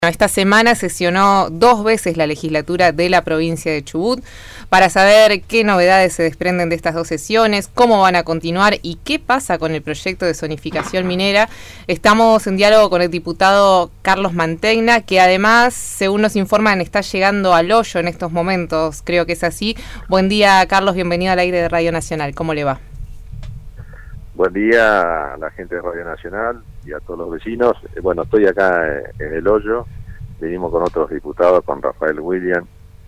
Esta semana sesionó 2 veces la legislatura de la provincia de Chubut para saber qué novedades se desprenden de estas 2 sesiones, cómo van a continuar y qué pasa con el proyecto de zonificación minera. Estamos en diálogo con el diputado Carlos Mantegna, que además, según nos informan, está llegando al hoyo en estos momentos. Creo que es así. Buen día, Carlos, bienvenido al aire de Radio Nacional. ¿Cómo le va? Buen día a la gente de Radio Nacional y a todos los vecinos. Bueno, estoy acá en el hoyo, venimos con otros diputados, con Rafael William,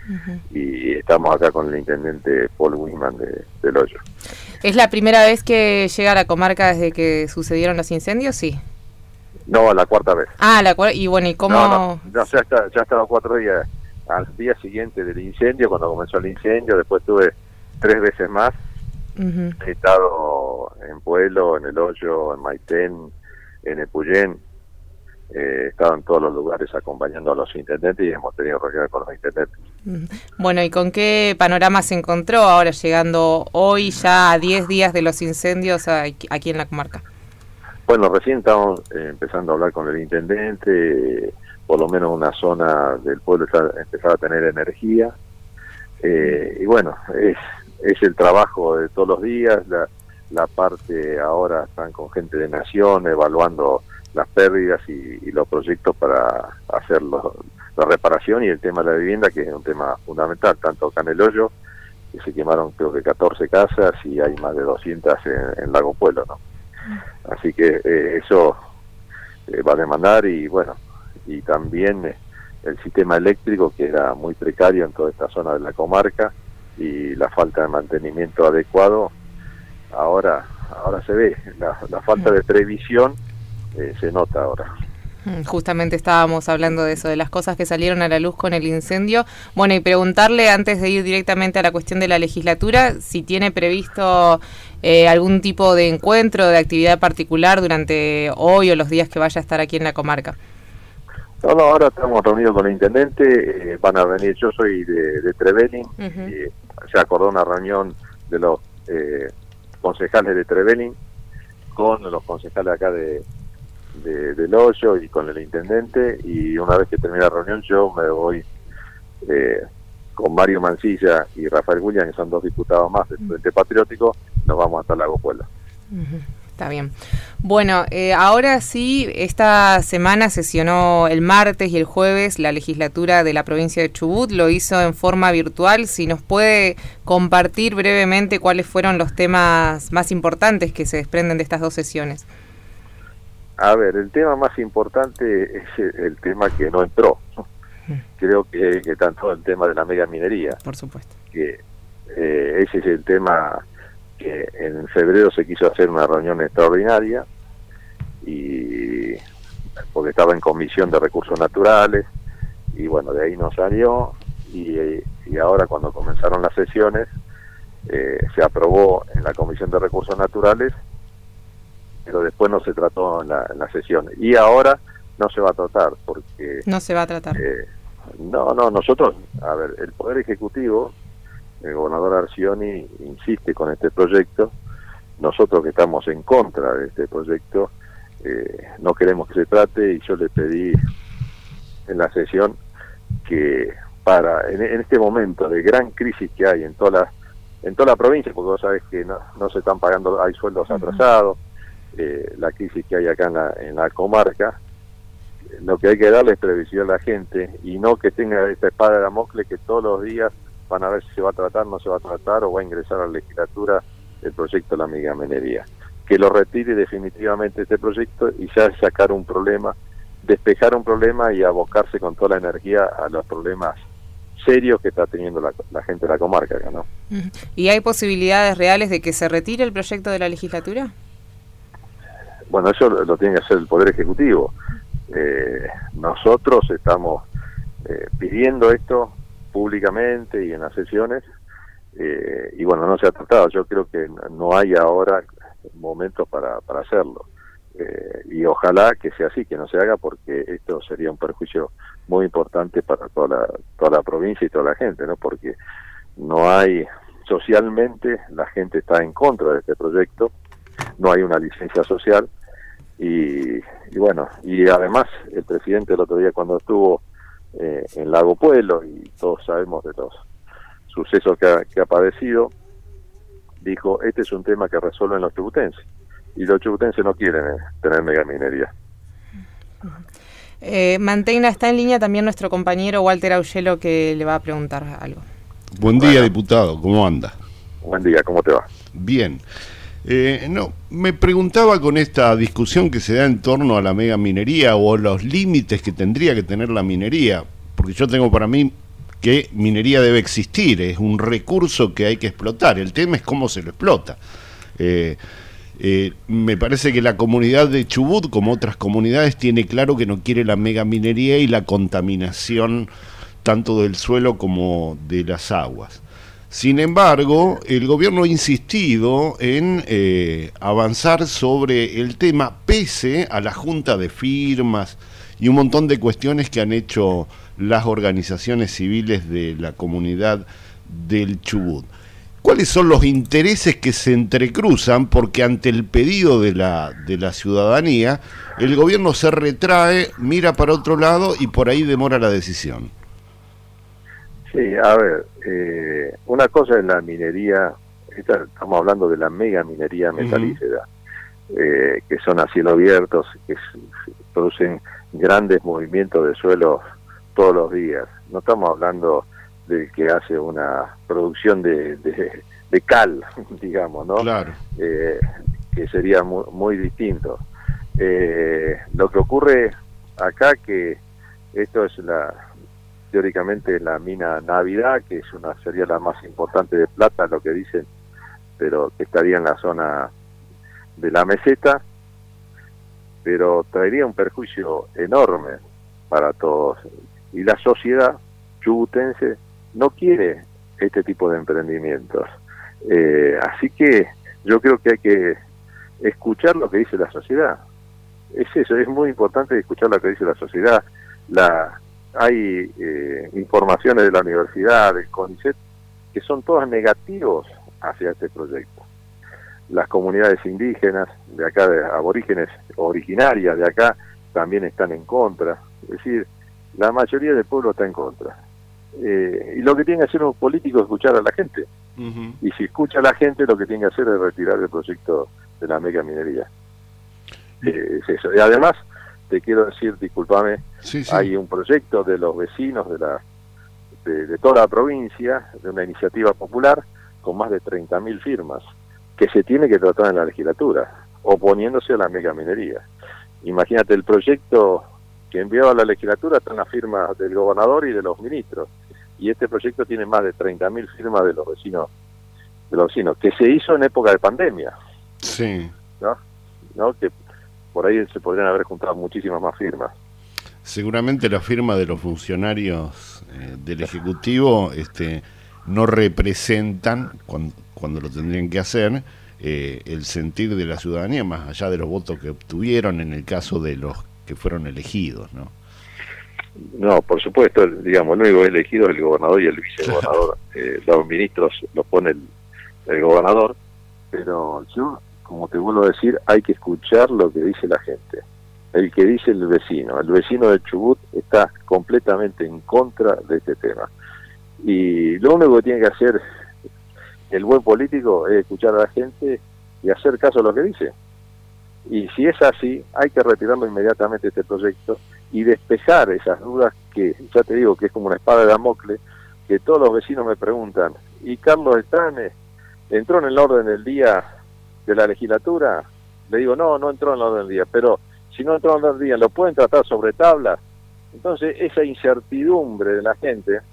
y estamos acá con el intendente Paul Wisman del hoyo. ¿Es la primera vez que llega a la comarca desde que sucedieron los incendios? Sí. No, la 4ª vez. Ah, y bueno, ¿y cómo? No, ya está los 4 días. Al día siguiente del incendio, cuando comenzó el incendio, después tuve 3 veces más. He estado en Pueblo, en el hoyo, en Maitén, en Epuyén. He estado en todos los lugares acompañando a los intendentes y hemos tenido reuniones con los intendentes. Bueno, ¿y con qué panorama se encontró ahora llegando hoy ya a 10 días de los incendios aquí en la comarca? Bueno, recién estamos empezando a hablar con el intendente, por lo menos una zona del pueblo empezaba a tener energía, y bueno, es el trabajo de todos los días. La parte ahora están con gente de Nación evaluando las pérdidas y los proyectos para hacer la reparación y el tema de la vivienda, que es un tema fundamental, tanto acá en el hoyo, que se quemaron creo que 14 casas y hay más de 200 en Lago Pueblo, ¿no? Así que eso va a demandar, y bueno, y también el sistema eléctrico, que era muy precario en toda esta zona de la comarca, y la falta de mantenimiento adecuado, ahora se ve, la falta de previsión se nota ahora. Justamente estábamos hablando de eso, de las cosas que salieron a la luz con el incendio. Bueno, y preguntarle, antes de ir directamente a la cuestión de la legislatura, si tiene previsto algún tipo de encuentro, de actividad particular durante hoy o los días que vaya a estar aquí en la comarca. No, ahora estamos reunidos con el intendente, van a venir, yo soy de Trevelin, se acordó una reunión de los concejales de Trevelin con los concejales acá del hoyo y con el intendente, y una vez que termine la reunión yo me voy con Mario Mancilla y Rafael William, que son 2 diputados más del Frente Patriótico, nos vamos hasta Lago Pueblo. Está bien. Bueno, ahora sí, esta semana sesionó el martes y el jueves la legislatura de la provincia de Chubut, lo hizo en forma virtual. Si nos puede compartir brevemente cuáles fueron los temas más importantes que se desprenden de estas 2 sesiones. A ver, el tema más importante es el tema que no entró. Creo que tanto el tema de la mega minería. Por supuesto. Que ese es el tema que en febrero se quiso hacer una reunión extraordinaria, y porque estaba en Comisión de Recursos Naturales, y bueno, de ahí no salió, y ahora cuando comenzaron las sesiones se aprobó en la Comisión de Recursos Naturales, pero después no se trató en la sesión, y ahora no se va a tratar porque... No se va a tratar. No, nosotros, a ver, el Poder Ejecutivo, el gobernador Arcioni insiste con este proyecto. Nosotros que estamos en contra de este proyecto, no queremos que se trate, y yo le pedí en la sesión que en este momento de gran crisis que hay en toda la provincia, porque vos sabés que no se están pagando, hay sueldos atrasados, la crisis que hay acá en la comarca, lo que hay que darle es previsión a la gente, y no que tenga esta espada de Damocles que todos los días van a ver si se va a tratar, no se va a tratar, o va a ingresar a la legislatura el proyecto de la megaminería. Que lo retire definitivamente este proyecto y ya sacar un problema, despejar un problema y abocarse con toda la energía a los problemas serios que está teniendo la gente de la comarca acá, ¿no? ¿Y hay posibilidades reales de que se retire el proyecto de la legislatura? Bueno, eso lo tiene que hacer el Poder Ejecutivo. Nosotros estamos pidiendo esto públicamente y en las sesiones, y bueno, no se ha tratado. Yo creo que no hay ahora momentos para hacerlo, y ojalá que sea así, que no se haga, porque esto sería un perjuicio muy importante para toda la provincia y toda la gente, ¿no? Porque no hay, socialmente la gente está en contra de este proyecto, no hay una licencia social, y bueno, y además el presidente el otro día cuando estuvo en Lago Puelo, y todos sabemos de los sucesos que ha padecido, dijo, este es un tema que resuelven los chubutenses, y los chubutenses no quieren tener megaminería. Mantegna, está en línea también nuestro compañero Walter Augello, que le va a preguntar algo. Buen día, diputado, ¿cómo anda? Buen día, ¿cómo te va? Bien. Me preguntaba con esta discusión que se da en torno a la megaminería o los límites que tendría que tener la minería, porque yo tengo para mí que minería debe existir, es un recurso que hay que explotar, el tema es cómo se lo explota. Me parece que la comunidad de Chubut, como otras comunidades, tiene claro que no quiere la megaminería y la contaminación tanto del suelo como de las aguas. Sin embargo, el gobierno ha insistido en avanzar sobre el tema pese a la junta de firmas y un montón de cuestiones que han hecho las organizaciones civiles de la comunidad del Chubut. ¿Cuáles son los intereses que se entrecruzan? Porque ante el pedido de la ciudadanía, el gobierno se retrae, mira para otro lado y por ahí demora la decisión. Sí, a ver, una cosa es la minería, estamos hablando de la megaminería metalífera, que son a cielo abierto, que producen grandes movimientos de suelo todos los días. No estamos hablando del que hace una producción de cal, digamos, ¿no? Claro. Que sería muy distinto. Lo que ocurre acá, que esto es teóricamente la mina Navidad, que sería la más importante de plata, lo que dicen, pero que estaría en la zona de la meseta, pero traería un perjuicio enorme para todos. Y la sociedad chubutense no quiere este tipo de emprendimientos. Así que yo creo que hay que escuchar lo que dice la sociedad. Es eso, es muy importante escuchar lo que dice la sociedad. Hay informaciones de la universidad, del CONICET, que son todas negativos hacia este proyecto. Las comunidades indígenas de acá, de aborígenes originarias de acá, también están en contra. Es decir, la mayoría del pueblo está en contra. Y lo que tiene que hacer un político es escuchar a la gente. Y si escucha a la gente, lo que tiene que hacer es retirar el proyecto de la megaminería. Es eso. Y además, te quiero decir, discúlpame, hay un proyecto de los vecinos de toda la provincia, de una iniciativa popular, con más de 30.000 firmas, que se tiene que tratar en la legislatura, oponiéndose a la megaminería. Imagínate, el proyecto que envió a la legislatura está en la firma del gobernador y de los ministros, y este proyecto tiene más de 30.000 firmas de los vecinos, que se hizo en época de pandemia. Sí. ¿No? Que por ahí se podrían haber juntado muchísimas más firmas. Seguramente la firma de los funcionarios del Ejecutivo no representan, cuando lo tendrían que hacer, el sentir de la ciudadanía, más allá de los votos que obtuvieron en el caso de los que fueron elegidos, ¿no? No, por supuesto, digamos, el único elegido es el gobernador y el vicegobernador. Los ministros los pone el gobernador, pero yo, como te vuelvo a decir, hay que escuchar lo que dice la gente, el que dice el vecino. El vecino de Chubut está completamente en contra de este tema. Y lo único que tiene que hacer el buen político es escuchar a la gente y hacer caso a lo que dice. Y si es así, hay que retirarlo inmediatamente este proyecto y despejar esas dudas que, ya te digo, que es como una espada de Damocles, que todos los vecinos me preguntan, ¿y Carlos entró en el orden del día de la legislatura? Le digo, no entró en el orden del día, pero si no entró en el orden del día, ¿lo pueden tratar sobre tablas? Entonces, esa incertidumbre de la gente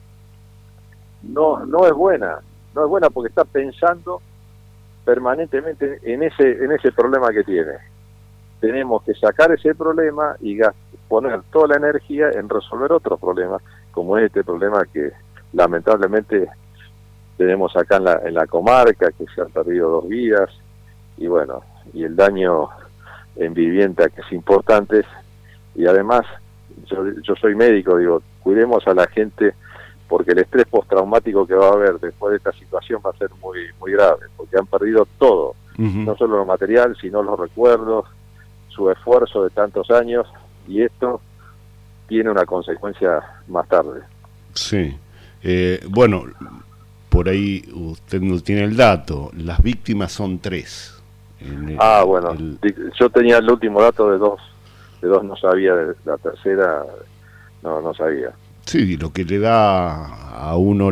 no es buena, porque está pensando permanentemente en ese problema que tiene. Tenemos que sacar ese problema y poner toda la energía en resolver otros problemas, como es este problema que lamentablemente tenemos acá en la comarca, que se han perdido 2 vidas, y bueno, y el daño en vivienda, que es importante. Y además, yo soy médico, digo, cuidemos a la gente, porque el estrés postraumático que va a haber después de esta situación va a ser muy grave, porque han perdido todo, no solo lo material, sino los recuerdos, su esfuerzo de tantos años, y esto tiene una consecuencia más tarde. Sí. Bueno, por ahí usted no tiene el dato, las víctimas son 3. Bueno, yo tenía el último dato de dos no sabía, de la tercera no sabía. Sí, lo que le da a uno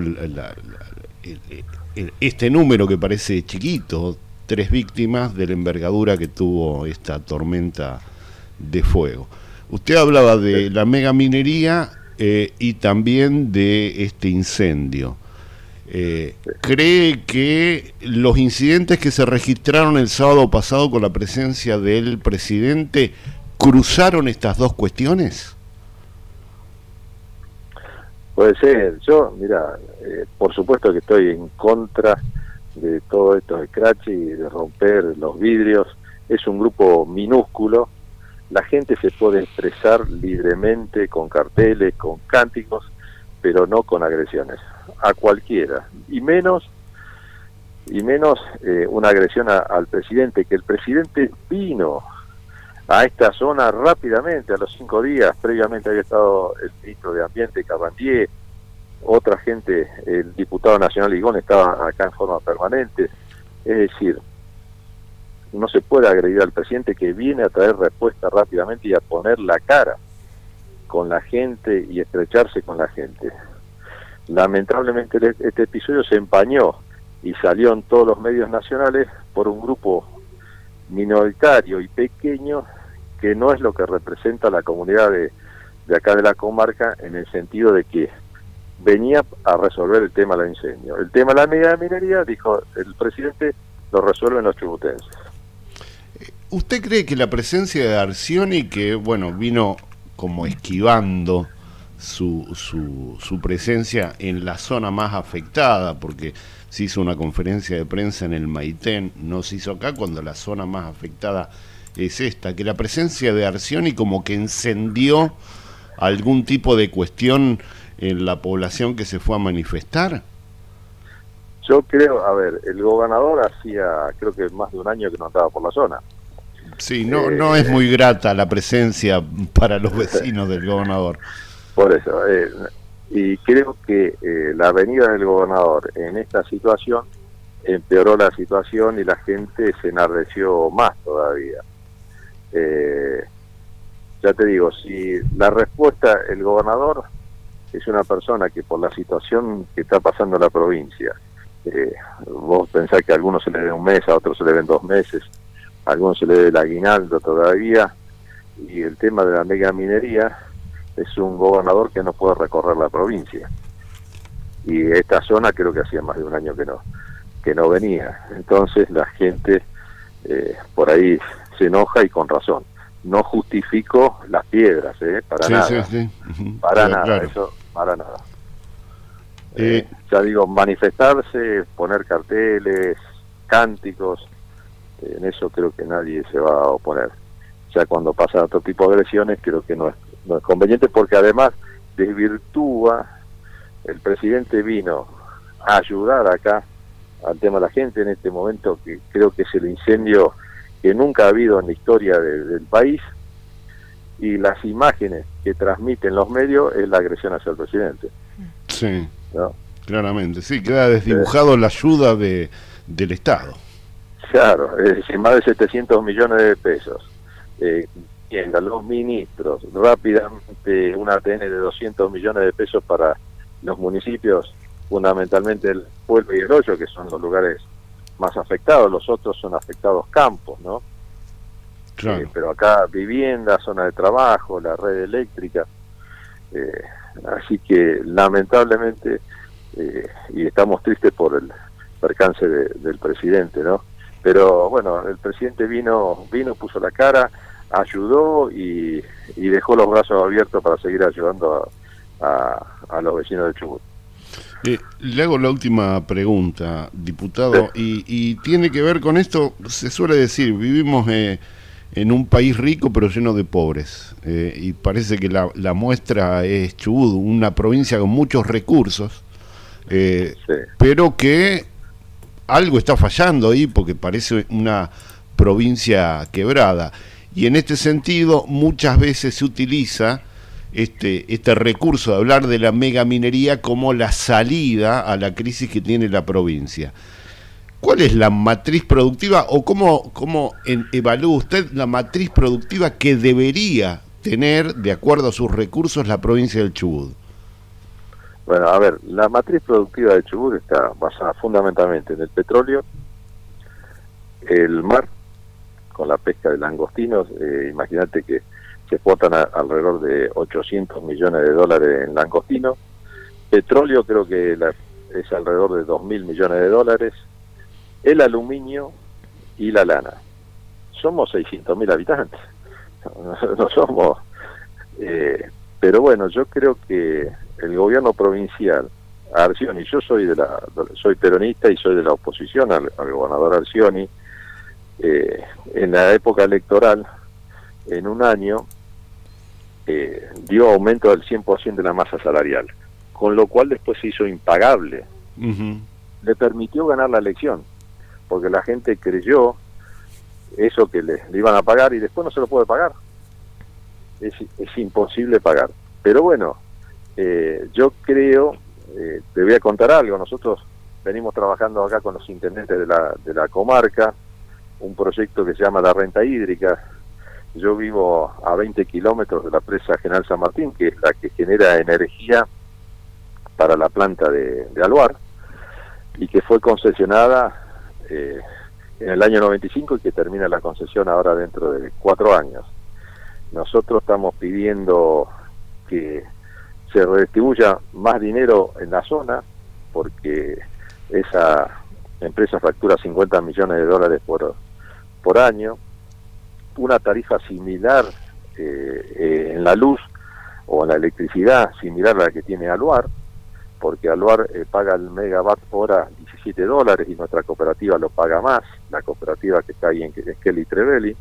este número que parece chiquito, 3 víctimas de la envergadura que tuvo esta tormenta de fuego. Usted hablaba de la megaminería y también de este incendio. ¿Cree que los incidentes que se registraron el sábado pasado con la presencia del presidente cruzaron estas dos cuestiones? Puede ser. Yo, mira, por supuesto que estoy en contra de todo esto de scratch y de romper los vidrios. Es un grupo minúsculo. La gente se puede expresar libremente con carteles, con cánticos, pero no con agresiones a cualquiera, y menos una agresión al presidente, que el presidente vino a esta zona rápidamente, a los 5 días. Previamente había estado el ministro de Ambiente, Cabandier, otra gente, el diputado nacional Ligón estaba acá en forma permanente. Es decir, no se puede agredir al presidente, que viene a traer respuesta rápidamente y a poner la cara con la gente y estrecharse con la gente. Lamentablemente este episodio se empañó y salió en todos los medios nacionales por un grupo minoritario y pequeño, que no es lo que representa la comunidad de acá de la comarca, en el sentido de que venía a resolver el tema del incendio. El tema de la megaminería, dijo el presidente, lo resuelven los chubutenses. ¿Usted cree que la presencia de Arcioni, que bueno, vino como esquivando su presencia en la zona más afectada, porque se hizo una conferencia de prensa en el Maitén, no se hizo acá, cuando la zona más afectada es esta, que la presencia de Arcioni como que encendió algún tipo de cuestión en la población que se fue a manifestar? Yo creo, a ver, el gobernador hacía, creo que más de un año que no andaba por la zona. Sí, no es muy grata la presencia para los vecinos del gobernador. Por eso, y creo que la venida del gobernador en esta situación empeoró la situación y la gente se enardeció más todavía. Ya te digo, si la respuesta, el gobernador es una persona que por la situación que está pasando en la provincia, vos pensás que a algunos se le dé un mes, a otros se le den 2 meses, a algunos se le dé el aguinaldo todavía, y el tema de la megaminería, es un gobernador que no puede recorrer la provincia, y esta zona creo que hacía más de un año que no venía. Entonces la gente por ahí se enoja, y con razón. No justifico las piedras, para nada, para nada, claro. Eso para nada. Ya digo, manifestarse, poner carteles, cánticos, en eso creo que nadie se va a oponer. Ya cuando pasa otro tipo de agresiones, creo que no es conveniente, porque además desvirtúa. El presidente vino a ayudar acá al tema de la gente en este momento, que creo que es el incendio que nunca ha habido en la historia del país, y las imágenes que transmiten los medios es la agresión hacia el presidente. Sí, ¿no? Claramente, sí, queda desdibujado la ayuda del Estado. Claro, es decir, más de 700 millones de pesos. Los ministros, rápidamente un ATN de 200 millones de pesos para los municipios, fundamentalmente el Pueblo y el Hoyo, que son los lugares más afectados. Los otros son afectados campos, ¿no? Claro. Pero acá vivienda, zona de trabajo, la red eléctrica, así que lamentablemente, y estamos tristes por el percance del presidente, ¿no? Pero bueno, el presidente vino, puso la cara, ayudó y dejó los brazos abiertos para seguir ayudando a los vecinos de Chubut. Le hago la última pregunta, diputado, y tiene que ver con esto. Se suele decir, vivimos en un país rico pero lleno de pobres, y parece que la muestra es Chubut, una provincia con muchos recursos, pero que algo está fallando ahí, porque parece una provincia quebrada. Y en este sentido, muchas veces se utiliza este recurso de hablar de la megaminería como la salida a la crisis que tiene la provincia. ¿Cuál es la matriz productiva o cómo evalúa usted la matriz productiva que debería tener, de acuerdo a sus recursos, la provincia del Chubut? Bueno, a ver, la matriz productiva de Chubut está basada fundamentalmente en el petróleo, el mar, con la pesca de langostinos. Imagínate que se exportan alrededor de 800 millones de dólares en langostinos. Petróleo creo que es alrededor de 2.000 millones de dólares. El aluminio y la lana. Somos 600.000 habitantes. No somos... pero bueno, yo creo que el gobierno provincial, Arcioni, yo soy peronista y soy de la oposición al gobernador Arcioni. En la época electoral, en un año, dio aumento del 100% de la masa salarial, con lo cual después se hizo impagable. Le permitió ganar la elección, porque la gente creyó eso que le iban a pagar y después no se lo puede pagar. Es imposible pagar. Pero bueno, yo creo, te voy a contar algo. Nosotros venimos trabajando acá con los intendentes de la comarca, un proyecto que se llama la renta hídrica. Yo vivo a 20 kilómetros de la presa General San Martín, que es la que genera energía para la planta de Aluar, y que fue concesionada en el año 95 y que termina la concesión ahora dentro de 4 años. Nosotros estamos pidiendo que se redistribuya más dinero en la zona, porque esa empresa factura 50 millones de dólares por año, una tarifa similar en la luz o en la electricidad similar a la que tiene Aluar, porque Aluar paga el megawatt hora $17 y nuestra cooperativa lo paga más, la cooperativa que está ahí en Kelly Trevelli.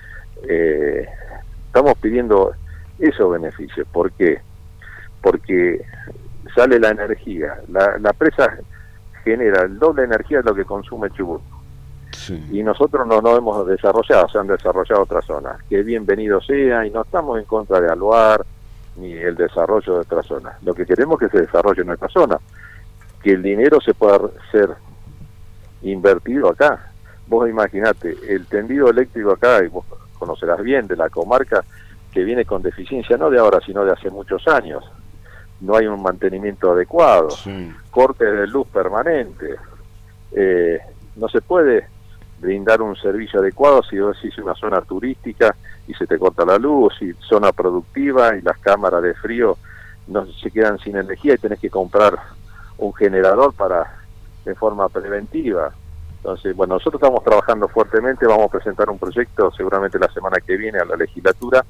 Estamos pidiendo esos beneficios. ¿Por qué? Porque sale la energía, la presa genera el doble de energía de lo que consume Chubut. Sí. Y nosotros no nos hemos desarrollado, se han desarrollado otras zonas. Que bienvenido sea, y no estamos en contra de Aluar ni el desarrollo de otras zonas. Lo que queremos es que se desarrolle en nuestra zona, que el dinero se pueda ser invertido acá. Vos imaginate, el tendido eléctrico acá, y vos conocerás bien, de la comarca, que viene con deficiencia no de ahora, sino de hace muchos años. No hay un mantenimiento adecuado, cortes de luz permanente. No se puede brindar un servicio adecuado si vos decís una zona turística y se te corta la luz, y zona productiva y las cámaras de frío no se quedan sin energía y tenés que comprar un generador de forma preventiva. Entonces, bueno, nosotros estamos trabajando fuertemente, vamos a presentar un proyecto seguramente la semana que viene a la legislatura,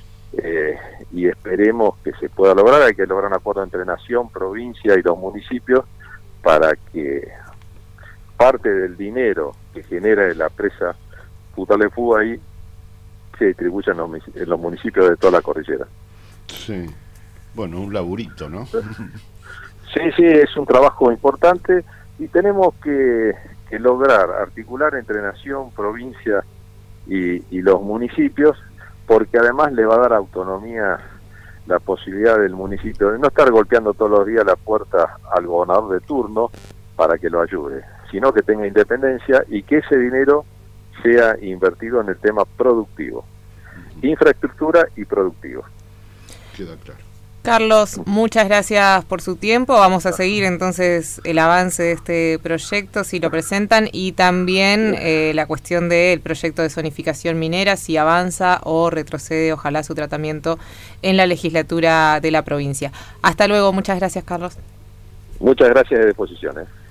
y esperemos que se pueda lograr. Hay que lograr un acuerdo entre Nación, provincia y los municipios para que parte del dinero que genera la presa Putalefú ahí se distribuya en los municipios de toda la cordillera. Sí, bueno, un laburito, ¿no? Sí, es un trabajo importante y tenemos que lograr articular entre Nación, provincia y los municipios, porque además le va a dar autonomía, la posibilidad del municipio de no estar golpeando todos los días la puerta al gobernador de turno para que lo ayude, sino que tenga independencia y que ese dinero sea invertido en el tema productivo, infraestructura y productivo. Queda claro. Carlos, muchas gracias por su tiempo. Vamos a seguir entonces el avance de este proyecto, si lo presentan, y también la cuestión del proyecto de zonificación minera, si avanza o retrocede, ojalá, su tratamiento en la legislatura de la provincia. Hasta luego, muchas gracias, Carlos. Muchas gracias, de disposición.